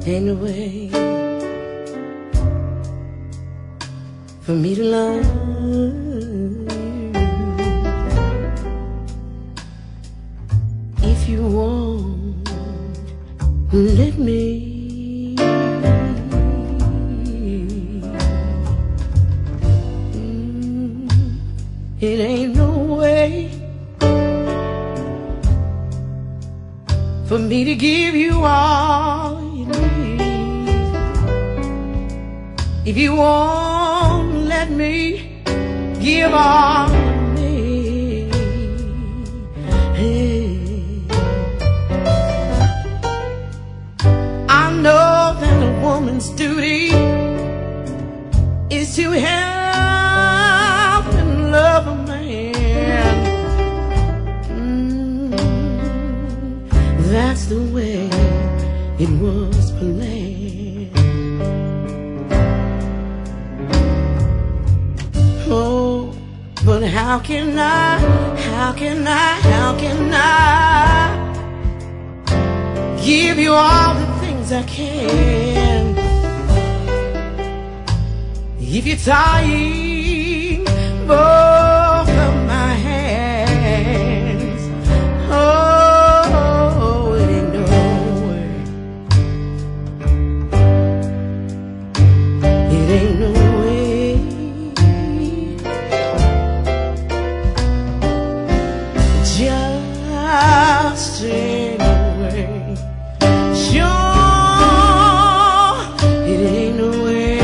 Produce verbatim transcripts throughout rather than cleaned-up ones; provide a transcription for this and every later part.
Ain't no way for me to love you. If you won't let me, mm, it ain't no way for me to give you all you need. If you won't let me give all of me, hey, I know that a woman's duty is to help and love a man. Mm, that's the way it was planned. Oh, but how can I, how can I, how can I give you all the things I can if you're tying both of my hands? Oh, it ain't no way, it ain't no way. Just anyway, sure, it ain't no way,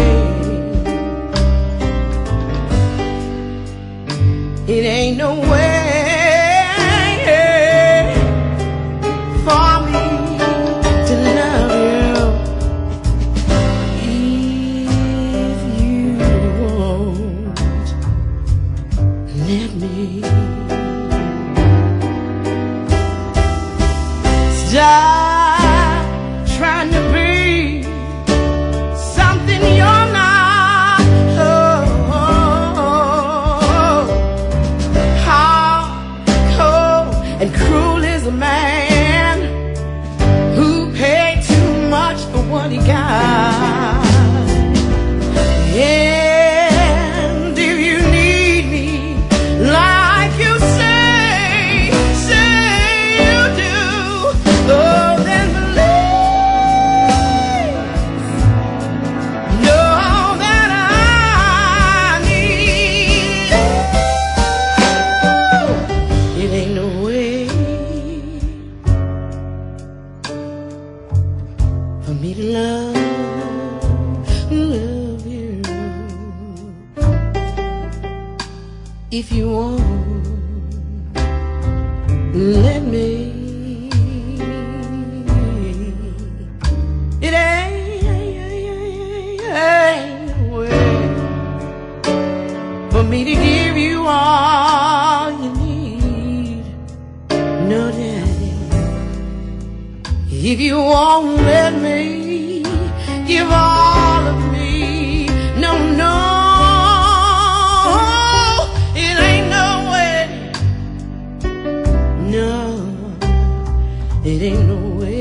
it ain't no way for me to love you if you won't let me. Stop trying to be something you're not. Oh, oh, oh. Hard, cold, and cruel is a man who paid too much for what he got. And if you need me like you say, oh, then believe, know that I need you. It ain't no way for me to love, love you if you won't let me. It ain't, ain't no way for me to give you all you need. No, daddy, if you won't let me give all of me, no, no, it ain't no way. No, it ain't no way.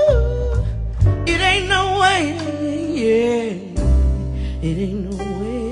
Sure, it ain't no way, yeah, it ain't no way.